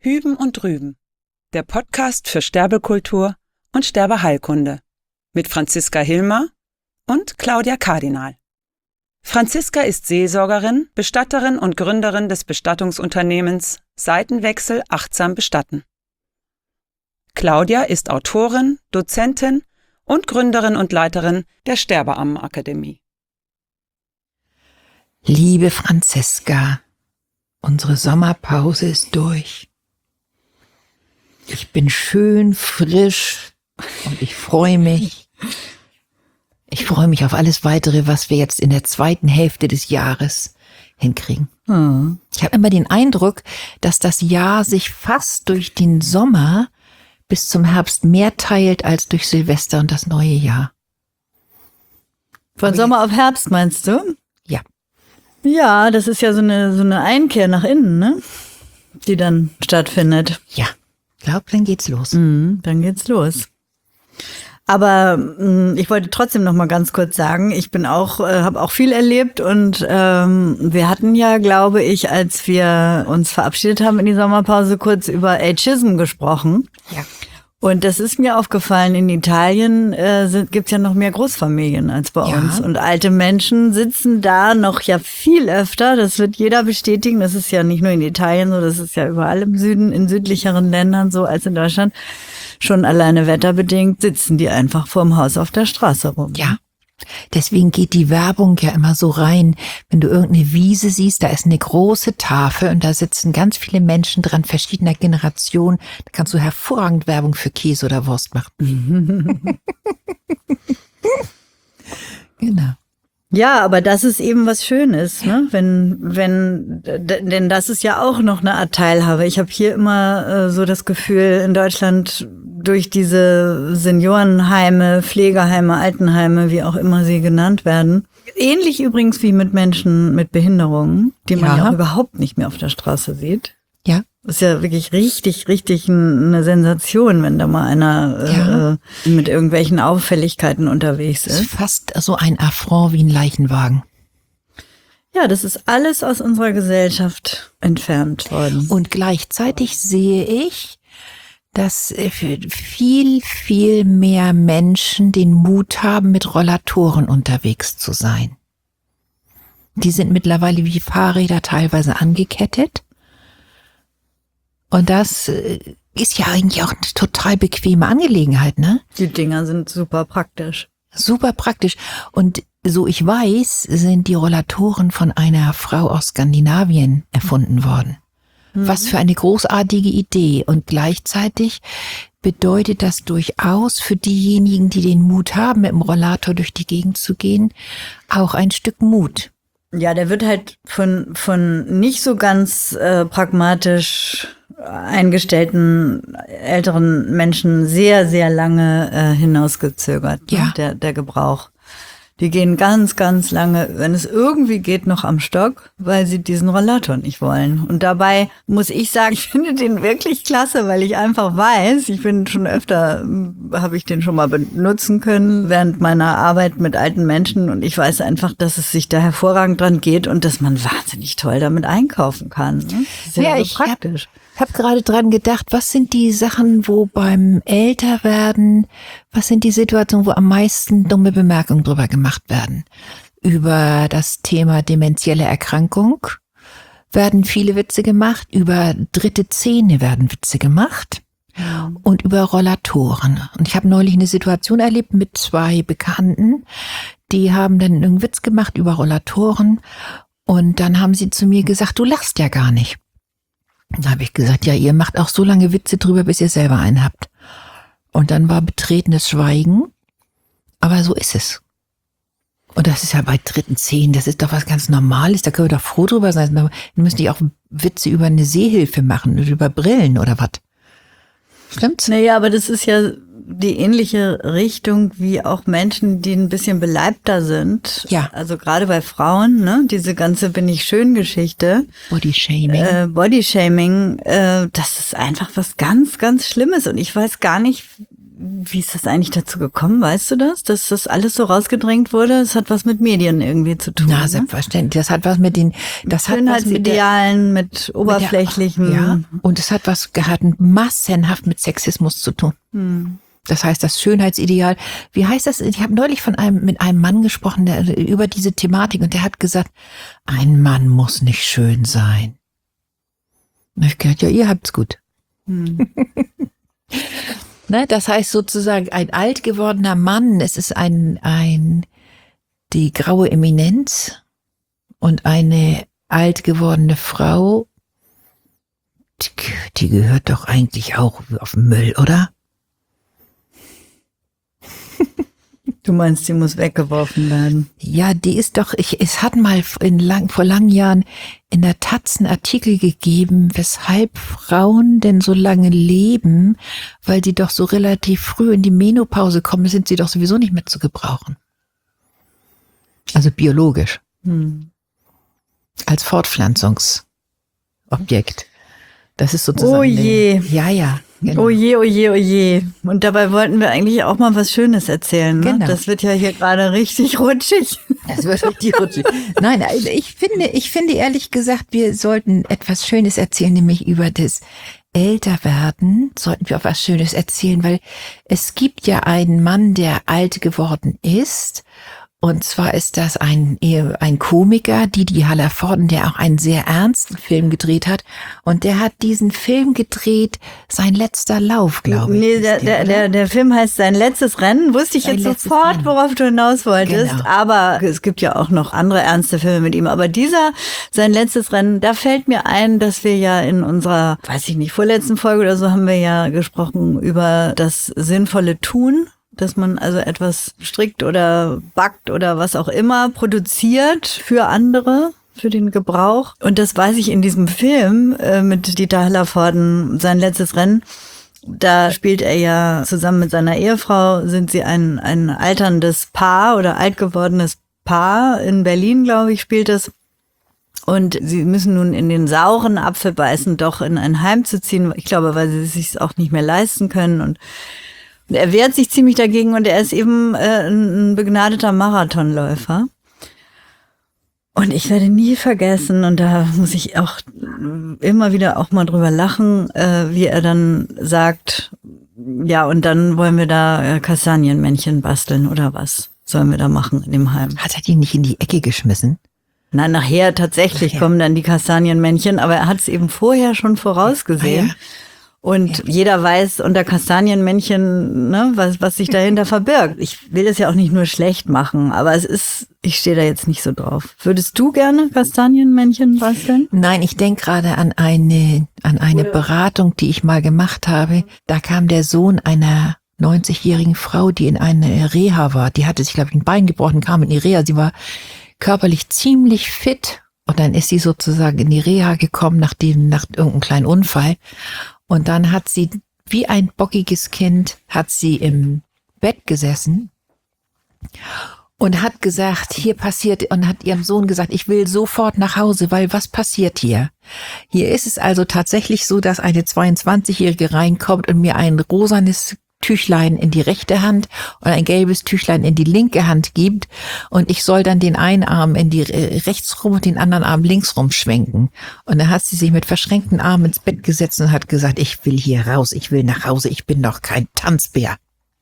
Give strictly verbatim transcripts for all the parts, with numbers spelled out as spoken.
Hüben und Drüben, der Podcast für Sterbekultur und Sterbeheilkunde mit Franziska Hilmer und Claudia Kardinal. Franziska ist Seelsorgerin, Bestatterin und Gründerin des Bestattungsunternehmens Seitenwechsel achtsam bestatten. Claudia ist Autorin, Dozentin und Gründerin und Leiterin der Sterbeammenakademie. Liebe Franziska, unsere Sommerpause ist durch. Ich bin schön frisch und ich freue mich. Ich freue mich auf alles Weitere, was wir jetzt in der zweiten Hälfte des Jahres hinkriegen. Hm. Ich habe immer den Eindruck, dass das Jahr sich fast durch den Sommer bis zum Herbst mehr teilt als durch Silvester und das neue Jahr. Von Aber Sommer auf Herbst meinst du? Ja. Ja, das ist ja so eine, so eine Einkehr nach innen, ne? Die dann stattfindet. Ja. Ich glaube, dann geht's los. Mhm, dann geht's los. Aber mh, ich wollte trotzdem noch mal ganz kurz sagen, ich bin auch, äh, habe auch viel erlebt und ähm, wir hatten ja, glaube ich, als wir uns verabschiedet haben in die Sommerpause, kurz über Ageism gesprochen. Ja. Und das ist mir aufgefallen, in Italien äh, sind, gibt's ja noch mehr Großfamilien als bei Ja. uns. Und alte Menschen sitzen da noch ja viel öfter, das wird jeder bestätigen. Das ist ja nicht nur in Italien so, das ist ja überall im Süden, in südlicheren Ländern so als in Deutschland. Schon alleine wetterbedingt sitzen die einfach vorm Haus auf der Straße rum. Ja. Deswegen geht die Werbung ja immer so rein. Wenn du irgendeine Wiese siehst, da ist eine große Tafel und da sitzen ganz viele Menschen dran, verschiedener Generationen. Da kannst du hervorragend Werbung für Käse oder Wurst machen. Genau. Ja, aber das ist eben was Schönes, ne? Wenn, wenn, denn das ist ja auch noch eine Art Teilhabe. Ich habe hier immer äh, so das Gefühl, in Deutschland durch diese Seniorenheime, Pflegeheime, Altenheime, wie auch immer sie genannt werden, ähnlich übrigens wie mit Menschen mit Behinderungen, die man Ja. ja auch überhaupt nicht mehr auf der Straße sieht. Ja. Das ist ja wirklich richtig, richtig eine Sensation, wenn da mal einer Ja. äh, mit irgendwelchen Auffälligkeiten unterwegs Das ist ist. fast so ein Affront wie ein Leichenwagen. Ja, das ist alles aus unserer Gesellschaft entfernt worden. Und gleichzeitig sehe ich, dass viel, viel mehr Menschen den Mut haben, mit Rollatoren unterwegs zu sein. Die sind mittlerweile wie Fahrräder teilweise angekettet. Und das ist ja eigentlich auch eine total bequeme Angelegenheit, ne? Die Dinger sind super praktisch. Super praktisch. Und so ich weiß, sind die Rollatoren von einer Frau aus Skandinavien erfunden worden. Mhm. Was für eine großartige Idee. Und gleichzeitig bedeutet das durchaus für diejenigen, die den Mut haben, mit dem Rollator durch die Gegend zu gehen, auch ein Stück Mut. Ja, der wird halt von, von nicht so ganz äh, pragmatisch eingestellten älteren Menschen sehr, sehr lange äh, hinausgezögert, Ja. ne? der, der Gebrauch. Die gehen ganz, ganz lange, wenn es irgendwie geht, noch am Stock, weil sie diesen Rollator nicht wollen. Und dabei muss ich sagen, ich finde den wirklich klasse, weil ich einfach weiß, ich bin schon öfter, habe ich den schon mal benutzen können während meiner Arbeit mit alten Menschen und ich weiß einfach, dass es sich da hervorragend dran geht und dass man wahnsinnig toll damit einkaufen kann. Ne? Sehr, Ja, sehr ich praktisch. Ich habe gerade dran gedacht, was sind die Sachen, wo beim Älterwerden, was sind die Situationen, wo am meisten dumme Bemerkungen drüber gemacht werden? Über das Thema dementielle Erkrankung werden viele Witze gemacht, über dritte Zähne werden Witze gemacht und über Rollatoren. Und ich habe neulich eine Situation erlebt mit zwei Bekannten, die haben dann einen Witz gemacht über Rollatoren und dann haben sie zu mir gesagt, du lachst ja gar nicht. Da habe ich gesagt, ja, ihr macht auch so lange Witze drüber, bis ihr selber einen habt. Und dann war betretenes Schweigen. Aber so ist es. Und das ist ja bei dritten Zehn, das ist doch was ganz Normales. Da können wir doch froh drüber sein. Wir müssen nicht auch Witze über eine Sehhilfe machen oder über Brillen oder was. Stimmt's? Naja, aber das ist ja die ähnliche Richtung wie auch Menschen, die ein bisschen beleibter sind. Ja. Also gerade bei Frauen, ne, diese ganze Bin ich schön Geschichte. Bodyshaming. Äh, Bodyshaming, äh, das ist einfach was ganz, ganz Schlimmes. Und ich weiß gar nicht, Wie ist das eigentlich dazu gekommen? Weißt du das? Dass das alles so rausgedrängt wurde? Das hat was mit Medien irgendwie zu tun. Na, ne? selbstverständlich. Das hat was mit den, das hat was mit der, Schönheitsidealen, mit oberflächlichen. mit der, ja. Und es hat was, hat massenhaft mit Sexismus zu tun. Hm. Das heißt, das Schönheitsideal, wie heißt das? Ich habe neulich von einem, mit einem Mann gesprochen, der über diese Thematik, und der hat gesagt, ein Mann muss nicht schön sein. Und ich habe gedacht, ja, ihr habt's gut. Hm. Ne, das heißt sozusagen, ein alt gewordener Mann, es ist ein, ein, die graue Eminenz, und eine alt gewordene Frau, die, die gehört doch eigentlich auch auf den Müll, oder? Du meinst, die muss weggeworfen werden? Ja, die ist doch, ich, es hat mal in lang, vor langen Jahren in der Taz einen Artikel gegeben, weshalb Frauen denn so lange leben, weil die doch so relativ früh in die Menopause kommen, sind sie doch sowieso nicht mehr zu gebrauchen. Also biologisch. Hm. Als Fortpflanzungsobjekt. Das ist sozusagen. Oh je. Eine, ja, ja. Genau. Oh je, oh je, oh je. Und dabei wollten wir eigentlich auch mal was Schönes erzählen. Ne? Genau. Das wird ja hier gerade richtig rutschig. Das wird richtig rutschig. Nein, also ich finde, ich finde ehrlich gesagt, wir sollten etwas Schönes erzählen, nämlich über das Älterwerden sollten wir auch was Schönes erzählen, weil es gibt ja einen Mann, der alt geworden ist. Und zwar ist das ein, ein Komiker, Didi Hallervorden, der auch einen sehr ernsten Film gedreht hat. Und der hat diesen Film gedreht, Sein letzter Lauf, glaube ich. Nee, der, der, der, der Film heißt Sein letztes Rennen. Wusste ich Sein jetzt letztes sofort, Rennen. worauf du hinaus wolltest. Genau. Aber es gibt ja auch noch andere ernste Filme mit ihm. Aber dieser, Sein letztes Rennen, da fällt mir ein, dass wir ja in unserer, weiß ich nicht, vorletzten Folge oder so haben wir ja gesprochen über das sinnvolle Tun. Dass man also etwas strickt oder backt oder was auch immer produziert für andere, für den Gebrauch. Und das weiß ich in diesem Film äh, mit Dieter Hallervorden, Sein letztes Rennen. Da spielt er ja zusammen mit seiner Ehefrau, sind sie ein, ein alterndes Paar oder alt gewordenes Paar. In Berlin, glaube ich, spielt es. Und sie müssen nun in den sauren Apfel beißen, doch in ein Heim zu ziehen. Ich glaube, weil sie es sich auch nicht mehr leisten können. Und er wehrt sich ziemlich dagegen, und er ist eben äh, ein begnadeter Marathonläufer. Und ich werde nie vergessen, und da muss ich auch immer wieder auch mal drüber lachen, äh, wie er dann sagt, ja, und dann wollen wir da äh, Kastanienmännchen basteln oder was sollen wir da machen in dem Heim. Hat er die nicht in die Ecke geschmissen? Na, nachher tatsächlich nachher. kommen dann die Kastanienmännchen, aber er hat es eben vorher schon vorausgesehen. Ah, ja. Und ja. jeder weiß unter Kastanienmännchen, ne, was, was sich dahinter verbirgt. Ich will es ja auch nicht nur schlecht machen, aber es ist, ich stehe da jetzt nicht so drauf. Würdest du gerne Kastanienmännchen basteln? Nein, ich denke gerade an eine, an eine Oder? Beratung, die ich mal gemacht habe. Da kam der Sohn einer neunzigjährigen Frau, die in einer Reha war. Die hatte sich, glaube ich, ein Bein gebrochen, kam in die Reha. Sie war körperlich ziemlich fit. Und dann ist sie sozusagen in die Reha gekommen, nachdem, nach irgendeinem kleinen Unfall. Und dann hat sie, wie ein bockiges Kind, hat sie im Bett gesessen und hat gesagt, hier passiert, und hat ihrem Sohn gesagt, ich will sofort nach Hause, weil was passiert hier? Hier ist es also tatsächlich so, dass eine zweiundzwanzigjährige reinkommt und mir ein rosanes Tüchlein in die rechte Hand und ein gelbes Tüchlein in die linke Hand gibt, und ich soll dann den einen Arm in die äh, rechts rum und den anderen Arm links rum schwenken. Und dann hat sie sich mit verschränkten Armen ins Bett gesetzt und hat gesagt, ich will hier raus, ich will nach Hause, ich bin doch kein Tanzbär.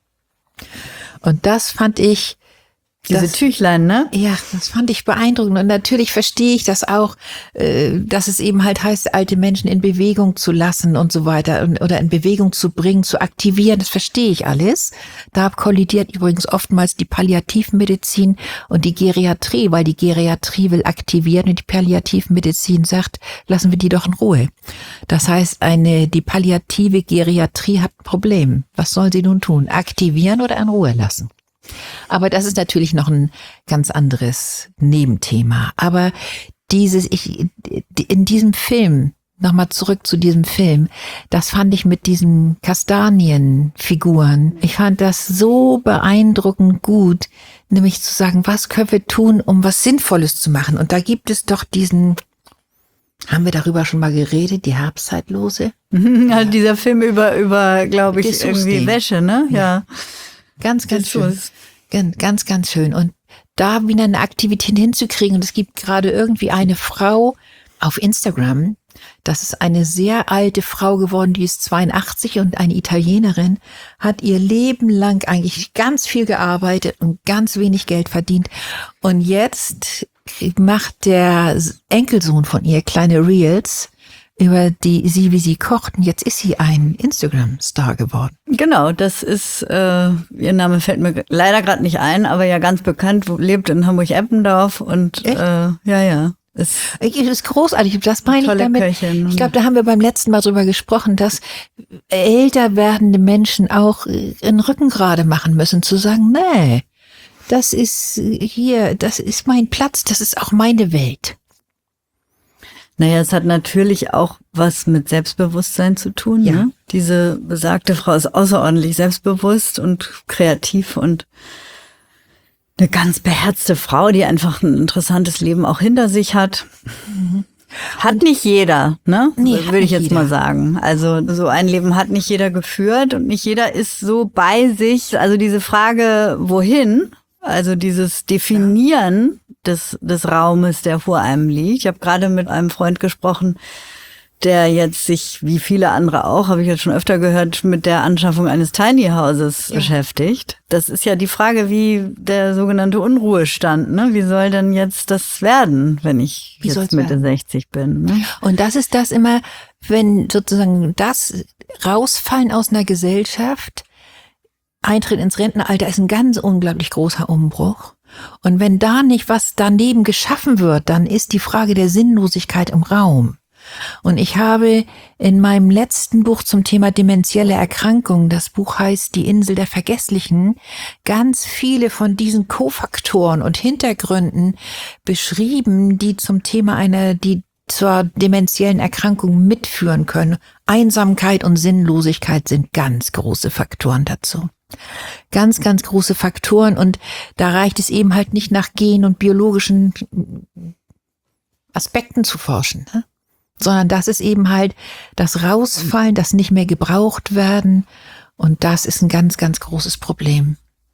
Und das fand ich, Diese das, Tüchlein, ne? Ja, das fand ich beeindruckend. Und natürlich verstehe ich das auch, äh, dass es eben halt heißt, alte Menschen in Bewegung zu lassen und so weiter und, oder in Bewegung zu bringen, zu aktivieren. Das verstehe ich alles. Da kollidiert übrigens oftmals die Palliativmedizin und die Geriatrie, weil die Geriatrie will aktivieren und die Palliativmedizin sagt, lassen wir die doch in Ruhe. Das heißt, eine die palliative Geriatrie hat ein Problem. Was soll sie nun tun? Aktivieren oder in Ruhe lassen? Aber das ist natürlich noch ein ganz anderes Nebenthema. Aber dieses, ich, in diesem Film, nochmal zurück zu diesem Film, das fand ich mit diesen Kastanienfiguren, ich fand das so beeindruckend gut, nämlich zu sagen, was können wir tun, um was Sinnvolles zu machen? Und da gibt es doch diesen Haben wir darüber schon mal geredet, die Herbstzeitlose? Ja, dieser Film über, über, glaube ich, Dessous irgendwie gehen. Wäsche, ne? Ja. Ja. Ganz, ganz Dessous. schön. Ganz, ganz, ganz schön. Und da wieder eine Aktivität hinzukriegen. Und es gibt gerade irgendwie eine Frau auf Instagram. Das ist eine sehr alte Frau geworden, die ist zweiundachtzig und eine Italienerin, hat ihr Leben lang eigentlich ganz viel gearbeitet und ganz wenig Geld verdient. Und jetzt macht der Enkelsohn von ihr kleine Reels über die sie, wie sie kocht. Und jetzt ist sie ein Instagram-Star geworden. Genau, das ist, äh, ihr Name fällt mir leider gerade nicht ein, aber ja ganz bekannt, lebt in Hamburg-Eppendorf und Echt? äh, ja, ja. Ist Es ist großartig, das meine ich tolle damit. Köchin. Ich glaube, da haben wir beim letzten Mal drüber gesprochen, dass älter werdende Menschen auch einen Rücken gerade machen müssen, zu sagen, nee, das ist hier, das ist mein Platz, das ist auch meine Welt. Naja, es hat natürlich auch was mit Selbstbewusstsein zu tun. Ja. Ne? Diese besagte Frau ist außerordentlich selbstbewusst und kreativ und eine ganz beherzte Frau, die einfach ein interessantes Leben auch hinter sich hat. Mhm. Hat und nicht jeder, ne? Nee, würde ich jetzt jeder. mal sagen. Also so ein Leben hat nicht jeder geführt und nicht jeder ist so bei sich. Also diese Frage, wohin, also dieses Definieren des, des Raumes, der vor einem liegt. Ich habe gerade mit einem Freund gesprochen, der jetzt sich, wie viele andere auch, habe ich jetzt schon öfter gehört, mit der Anschaffung eines Tiny Houses ja. beschäftigt. Das ist ja die Frage, wie der sogenannte Unruhestand, ne? Wie soll denn jetzt das werden, wenn ich wie jetzt Mitte werden? sechzig bin? Ne? Und das ist das immer, wenn sozusagen das Rausfallen aus einer Gesellschaft, Eintritt ins Rentenalter ist ein ganz unglaublich großer Umbruch. Und wenn da nicht was daneben geschaffen wird, dann ist die Frage der Sinnlosigkeit im Raum. Und ich habe in meinem letzten Buch zum Thema dementielle Erkrankungen, das Buch heißt Die Insel der Vergesslichen, ganz viele von diesen Kofaktoren und Hintergründen beschrieben, die zum Thema einer, die zur dementiellen Erkrankung mitführen können. Einsamkeit und Sinnlosigkeit sind ganz große Faktoren dazu. Ganz, ganz große Faktoren und da reicht es eben halt nicht nach Gen- und biologischen Aspekten zu forschen, ne? Sondern das ist eben halt das Rausfallen, das nicht mehr gebraucht werden und das ist ein ganz, ganz großes Problem.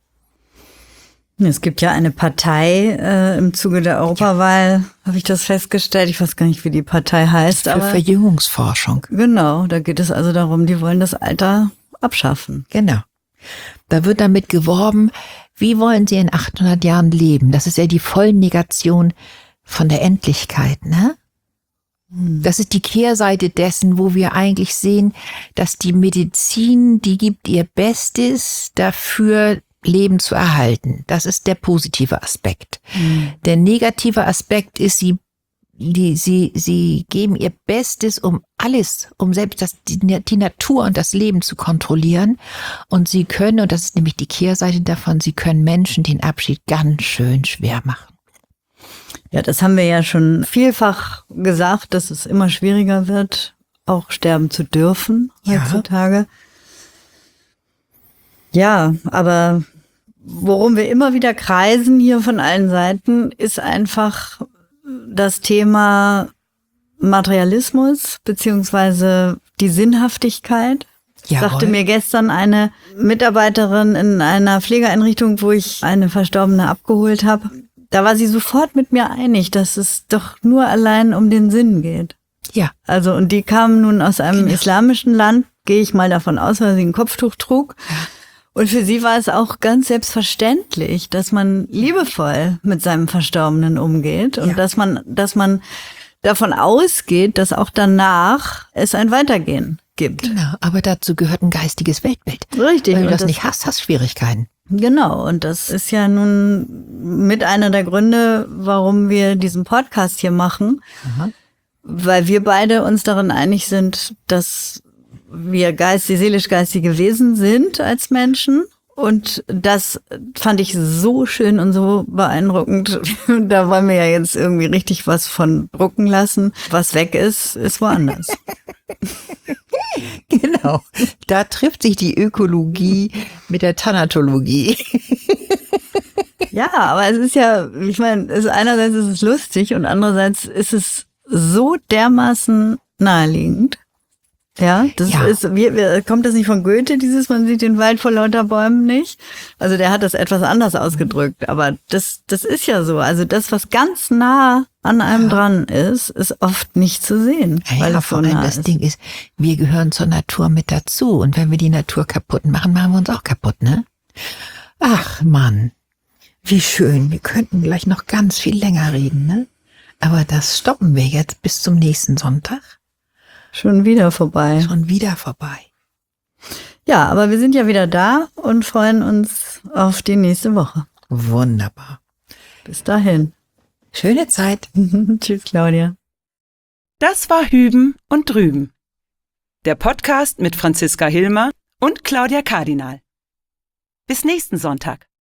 Es gibt ja eine Partei äh, im Zuge der Europawahl, habe ich das festgestellt. Ich weiß gar nicht, wie die Partei heißt. Für aber Verjüngungsforschung. Genau, da geht es also darum, die wollen das Alter abschaffen. Genau. Da wird damit geworben, wie wollen Sie in achthundert Jahren leben? Das ist ja die Vollnegation von der Endlichkeit, ne? Das ist die Kehrseite dessen, wo wir eigentlich sehen, dass die Medizin, die gibt ihr Bestes dafür, Leben zu erhalten. Das ist der positive Aspekt. Mhm. Der negative Aspekt ist, sie, die, sie, sie geben ihr Bestes, um alles, um selbst das, die, die Natur und das Leben zu kontrollieren. Und sie können, und das ist nämlich die Kehrseite davon, sie können Menschen den Abschied ganz schön schwer machen. Ja, das haben wir ja schon vielfach gesagt, dass es immer schwieriger wird, auch sterben zu dürfen heutzutage. Ja, ja, aber worum wir immer wieder kreisen hier von allen Seiten, ist einfach das Thema Materialismus beziehungsweise die Sinnhaftigkeit. Jawohl. Sagte mir gestern eine Mitarbeiterin in einer Pflegeeinrichtung, wo ich eine Verstorbene abgeholt habe. Da war sie sofort mit mir einig, dass es doch nur allein um den Sinn geht. Ja. Also, und die kam nun aus einem genau. islamischen Land, gehe ich mal davon aus, weil sie ein Kopftuch trug. Ja. Und für sie war es auch ganz selbstverständlich, dass man liebevoll mit seinem Verstorbenen umgeht und ja. dass man, dass man davon ausgeht, dass auch danach es ein Weitergehen gibt. Genau, aber dazu gehört ein geistiges Weltbild. Richtig. Wenn du und das, das nicht hast, hast du Schwierigkeiten. Genau, und das ist ja nun mit einer der Gründe, warum wir diesen Podcast hier machen, Aha. weil wir beide uns darin einig sind, dass wir geistig, seelisch-geistige Wesen sind als Menschen. Und das fand ich so schön und so beeindruckend. Da wollen wir ja jetzt irgendwie richtig was von drucken lassen. Was weg ist, ist woanders. Genau. Da trifft sich die Ökologie mit der Thanatologie. Ja, aber es ist ja, ich meine, es einerseits ist es lustig und andererseits ist es so dermaßen naheliegend. Ja, das Ja. ist, wie, wie, kommt das nicht von Goethe, dieses, man sieht den Wald vor lauter Bäumen nicht? Also der hat das etwas anders ausgedrückt, aber das, das ist ja so. Also das, was ganz nah an einem Ja. dran ist, ist oft nicht zu sehen, Ja, weil ja, es so vor allem nah das ist. Ding ist, wir gehören zur Natur mit dazu. Und wenn wir die Natur kaputt machen, machen wir uns auch kaputt, ne? Ach, Mann. Wie schön. Wir könnten gleich noch ganz viel länger reden, ne? Aber das stoppen wir jetzt bis zum nächsten Sonntag. Schon wieder vorbei. Schon wieder vorbei. Ja, aber wir sind ja wieder da und freuen uns auf die nächste Woche. Wunderbar. Bis dahin. Schöne Zeit. Tschüss, Claudia. Das war Hüben und Drüben. Der Podcast mit Franziska Hilmer und Claudia Kardinal. Bis nächsten Sonntag.